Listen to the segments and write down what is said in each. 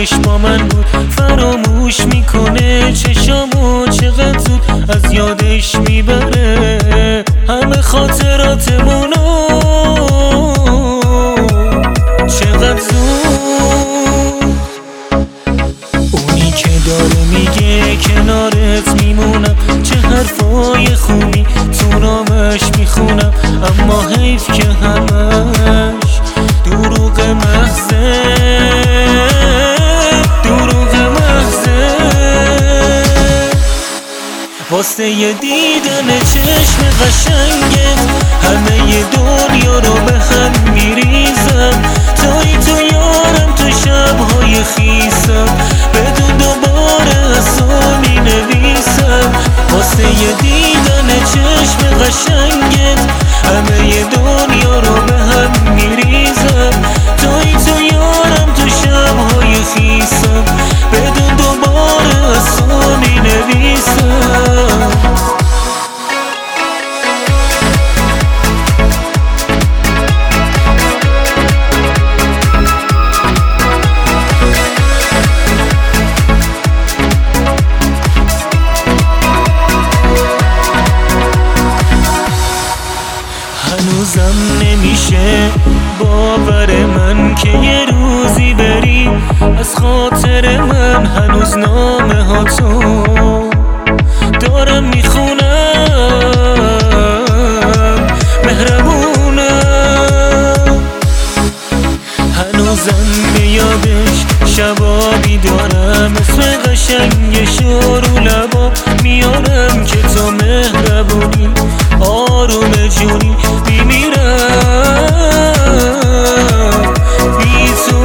عشقش با من بود، فراموش میکنه چشامو چقدر زود از یادش میبره همه خاطراتمونو چقدر زود. اونی که داره میگه کنارت میمونم، چه حرفای خوبی تو نامش میخونم، اما حیف که همش دروغ محضه، دروغ محضه. واسه یه دیدن چشم قشنگت همه دنیا رو به هم میریزم، توی تو یارم تو شبهای خیسم، بدون دوباره اصلا مینویسم. واسه یه دیدن چشم قشنگت همه دنیا رو به هم میریزم، توی تو یارم تو شبهای خیسم، بدون دوباره اصلا مینویسم. هنوزم نمیشه باور من که یه روزی بری از خاطر من، هنوز نامه ها تو دارم میخونم، مهربونم. هنوزم به یادش شبا بیدارم، اسم قشنگشو رو لبا میارم که تو مهربونی آروم جونی میمیرم بی تو.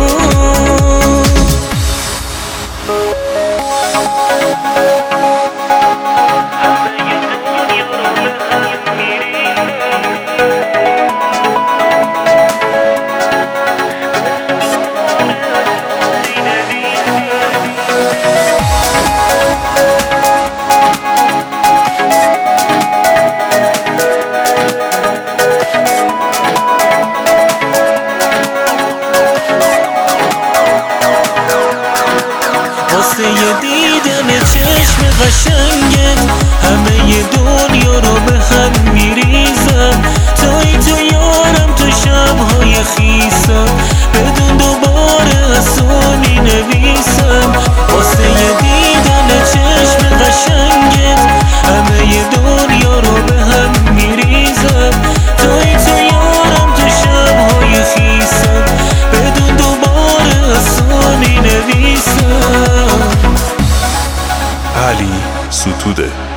واسه یه دیدن چشم قشنگت همه دنیا رو به هم میریزم، توی تو یارم تو شبهای خیسم، بدون دوباره اصلا مینویسم. واسه یه دیدن چشم قشنگت همه دنیا رو به هم میریزم، توی تو یارم تو شبهای خیسم، بدون دوباره اصلا مینویسم. علی ستوده.